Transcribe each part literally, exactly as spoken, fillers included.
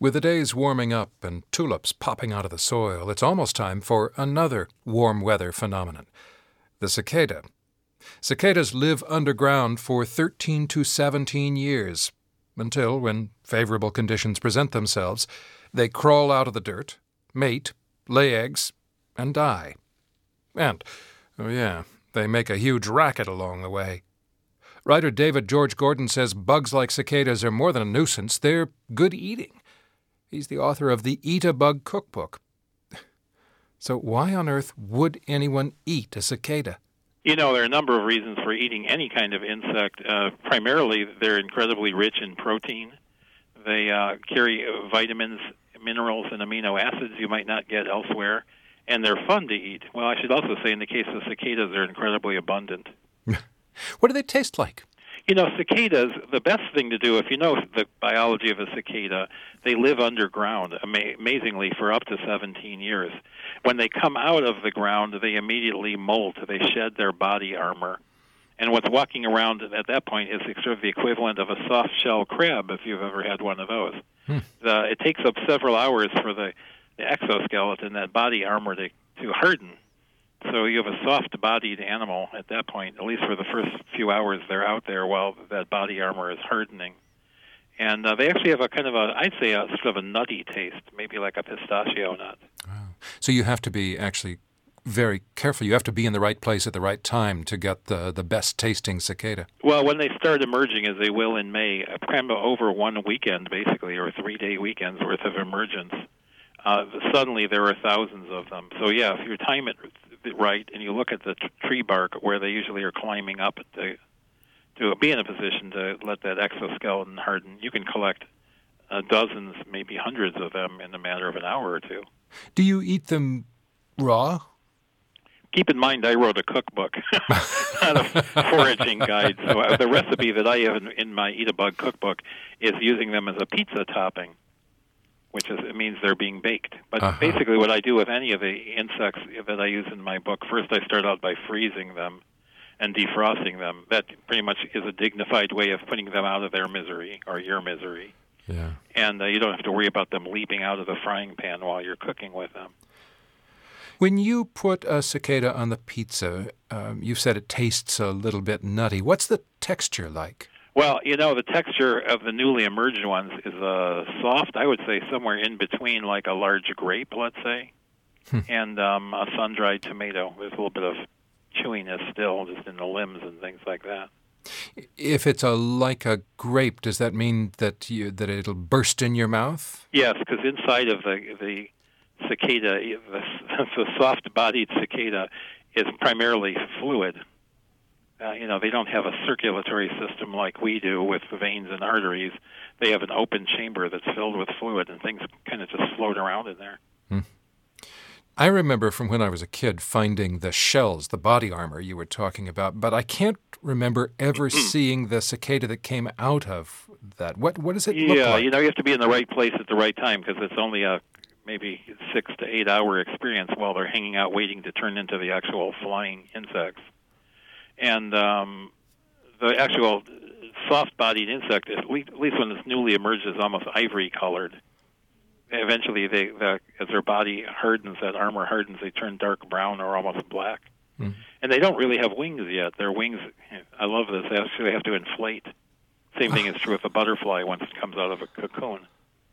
With the days warming up and tulips popping out of the soil, it's almost time for another warm weather phenomenon, the cicada. Cicadas live underground for thirteen to seventeen years, until, when favorable conditions present themselves, they crawl out of the dirt, mate, lay eggs, and die. And, oh yeah, they make a huge racket along the way. Writer David George Gordon says bugs like cicadas are more than a nuisance, they're good eating. He's the author of the Eat a Bug Cookbook. So why on earth would anyone eat a cicada? You know, there are a number of reasons for eating any kind of insect. Uh, primarily, they're incredibly rich in protein. They uh, carry vitamins, minerals, and amino acids you might not get elsewhere, and they're fun to eat. Well, I should also say in the case of cicadas, they're incredibly abundant. What do they taste like? You know, cicadas, the best thing to do, if you know the biology of a cicada, they live underground, ama- amazingly, for up to seventeen years. When they come out of the ground, they immediately molt. They shed their body armor. And what's walking around at that point is sort of the equivalent of a soft-shell crab, if you've ever had one of those. Hmm. The, it takes up several hours for the, the exoskeleton, that body armor, to, to harden. So you have a soft-bodied animal at that point, at least for the first few hours they're out there while that body armor is hardening. And uh, they actually have a kind of a, I'd say, a sort of a nutty taste, maybe like a pistachio nut. Wow. So you have to be actually very careful. You have to be in the right place at the right time to get the, the best-tasting cicada. Well, when they start emerging, as they will in May, kind of over one weekend, basically, or three-day weekends worth of emergence, uh, suddenly there are thousands of them. So, yeah, if you time it right and you look at the t- tree bark where they usually are climbing up to, to be in a position to let that exoskeleton harden, you can collect uh, dozens, maybe hundreds of them in a matter of an hour or two. Do you eat them raw? Keep in mind, I wrote a cookbook, not a foraging guide. So uh, the recipe that I have in, in my Eat a Bug cookbook is using them as a pizza topping, which is, it means they're being baked. But uh-huh. basically what I do with any of the insects that I use in my book, first I start out by freezing them and defrosting them. That pretty much is a dignified way of putting them out of their misery, or your misery. Yeah. And uh, you don't have to worry about them leaping out of the frying pan while you're cooking with them. When you put a cicada on the pizza, um, you said it tastes a little bit nutty. What's the texture like? Well, you know, the texture of the newly emerged ones is uh, soft, I would say somewhere in between like a large grape, let's say, hmm. and um, a sun-dried tomato. There's a little bit of chewiness still just in the limbs and things like that. If it's a like a grape, does that mean that you that it'll burst in your mouth? Yes, because inside of the the cicada, the, the soft-bodied cicada is primarily fluid. Uh, you know, they don't have a circulatory system like we do with veins and arteries. They have an open chamber that's filled with fluid, and things kind of just float around in there. Hmm. I remember from when I was a kid finding the shells, the body armor you were talking about, but I can't remember ever seeing the cicada that came out of that. What what does it yeah, look like? Yeah, you know, you have to be in the right place at the right time because it's only a maybe six to eight hour experience while they're hanging out waiting to turn into the actual flying insects. And um, the actual soft-bodied insect, at least, at least when it's newly emerged, is almost ivory-colored. Eventually, they, the, as their body hardens, that armor hardens, they turn dark brown or almost black. Mm. And they don't really have wings yet. Their wings, I love this, they actually have to inflate. Same thing is true with a butterfly once it comes out of a cocoon.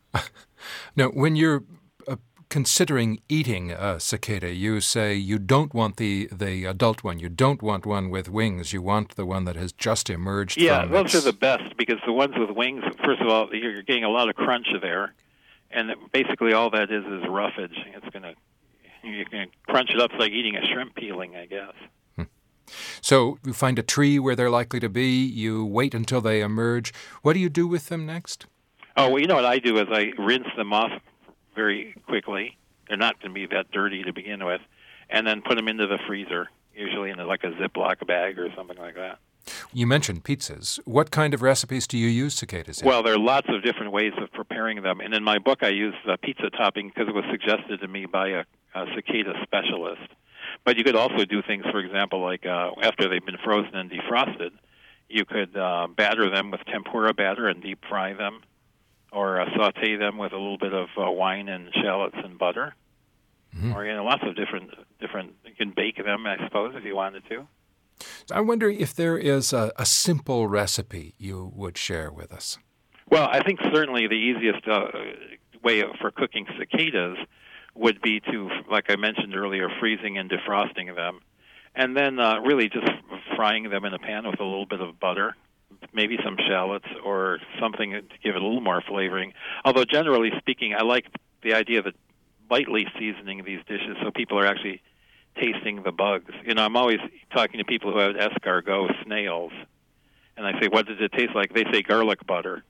Now, when you're uh, considering eating a cicada, you say you don't want the, the adult one. You don't want one with wings. You want the one that has just emerged yeah, from those its... are the best because the ones with wings, first of all, you're getting a lot of crunch there. And basically all that is is roughage. It's going to, you can crunch it up. It's like eating a shrimp peeling, I guess. Hmm. So you find a tree where they're likely to be. You wait until they emerge. What do you do with them next? Oh, well, you know what I do is I rinse them off very quickly. They're not going to be that dirty to begin with. And then put them into the freezer, usually in like a Ziploc bag or something like that. You mentioned pizzas. What kind of recipes do you use cicadas in? Well, there are lots of different ways of preparing them. And in my book, I use the pizza topping because it was suggested to me by a, a cicada specialist. But you could also do things, for example, like uh, after they've been frozen and defrosted, you could uh, batter them with tempura batter and deep fry them. or uh, saute them with a little bit of uh, wine and shallots and butter. Mm-hmm. Or, you know, lots of different, different, you can bake them, I suppose, if you wanted to. I wonder if there is a, a simple recipe you would share with us. Well, I think certainly the easiest uh, way for cooking cicadas would be to, like I mentioned earlier, freezing and defrosting them, and then uh, really just frying them in a pan with a little bit of butter, maybe some shallots or something to give it a little more flavoring. Although generally speaking, I like the idea of lightly seasoning these dishes so people are actually tasting the bugs. You know, I'm always talking to people who have escargot snails, and I say, what does it taste like? They say garlic butter.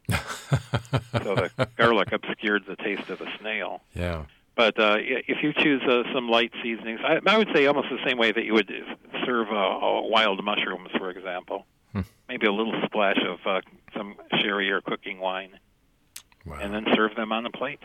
So the garlic obscured the taste of the snail. Yeah. But uh, if you choose uh, some light seasonings, I, I would say almost the same way that you would serve uh, uh, wild mushrooms, for example. Hmm. Maybe a little splash of uh, some sherry or cooking wine. Wow. And then serve them on a plate.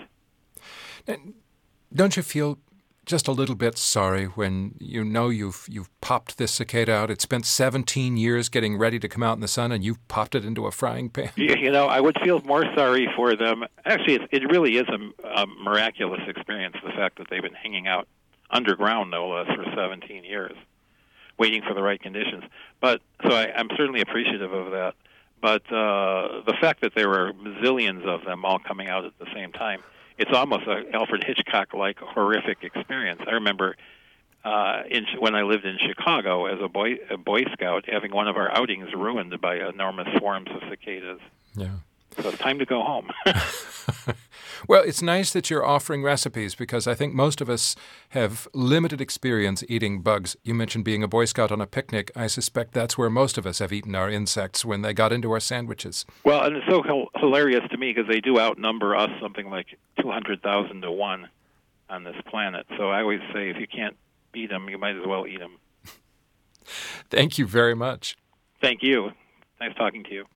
And don't you feel just a little bit sorry when you know you've you've popped this cicada out? It spent seventeen years getting ready to come out in the sun, and you've popped it into a frying pan. You know, I would feel more sorry for them. Actually, it, it really is a, a miraculous experience, the fact that they've been hanging out underground, no less, for seventeen years, waiting for the right conditions. But so I, I'm certainly appreciative of that. But uh, the fact that there were zillions of them all coming out at the same time, it's almost an Alfred Hitchcock-like horrific experience. I remember uh, in, when I lived in Chicago as a boy, a Boy Scout, having one of our outings ruined by enormous swarms of cicadas. Yeah. So it's time to go home. Well, it's nice that you're offering recipes because I think most of us have limited experience eating bugs. You mentioned being a Boy Scout on a picnic. I suspect that's where most of us have eaten our insects when they got into our sandwiches. Well, and it's so hilarious to me because they do outnumber us something like two hundred thousand to one on this planet. So I always say if you can't beat them, you might as well eat them. Thank you very much. Thank you. Nice talking to you.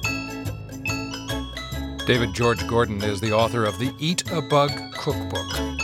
David George Gordon is the author of the Eat a Bug Cookbook.